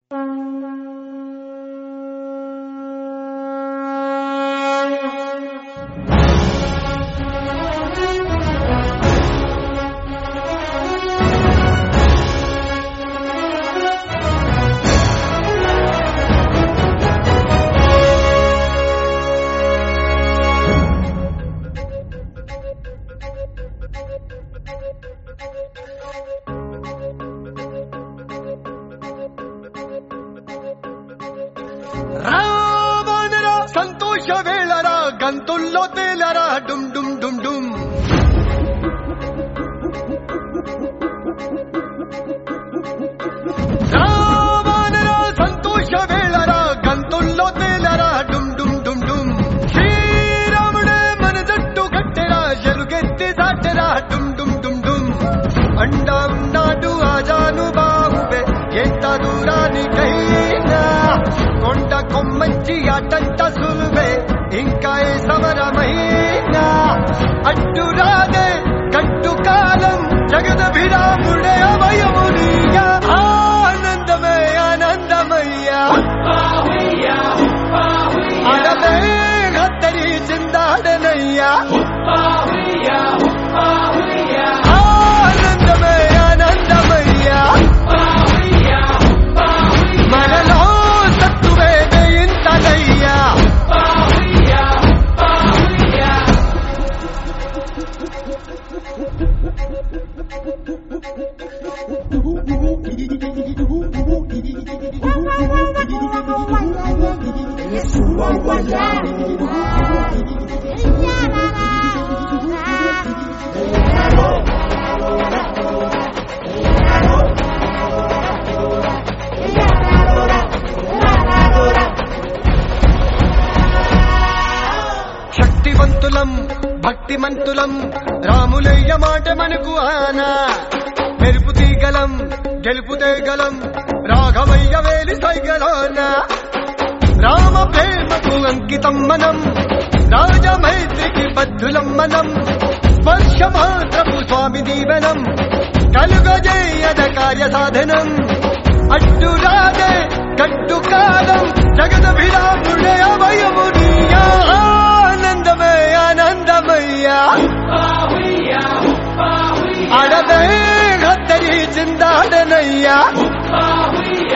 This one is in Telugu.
రావణరా సంతోష వేళరా గంతుల్లో తేలరా డుమ్ డుమ్ డుమ్ డుమ్ రావణరా సంతోష వేళరా గంతుల్లో తేలరా డుమ్ డుమ్ డుమ్ డుమ్ శ్రీరాముడే మన జట్టు కట్టెరా చెరుగెత్తి సాటెరా డుమ్ డుమ్ డుమ్ డుమ్ అండా ఉన్నాడు ఆజాను బాబువే ఎంత దూరానికైనా కొండ కొమ్మంచి అటంట సులువే ఇంకా ఏ సమరమైనా అడ్డురాదే కట్టు కాలం జగదభిరాముడే అభయమునియా ఆనందమే ఆనందమయ్యా అడవే హత్తరి చిందాడనయ్యా ఆనందమే ఆనందమయ్యా మనలో సత్తువే ఇంతనయ్యా శక్తివంతులం భక్తిమంతులం రాములయ్య మాట మనకు ఆనా మెరుపు తీగలం గెలుపు తీగలం రాఘవయ్య వేలి సైగలోన రామ ప్రేమకు అంకితం మనం రాజమైత్రికి బద్ధులం మనం స్పర్శ మాత్రము స్వామి దీవెనం కలుగజేయద కార్య సాధనం అడ్డురాదే కట్టు కాలం జగదభిరాముడే అభయమునియా ఆనందమే ఆనందమయ్యా అడవే హత్తరి చిందాడనయ్యా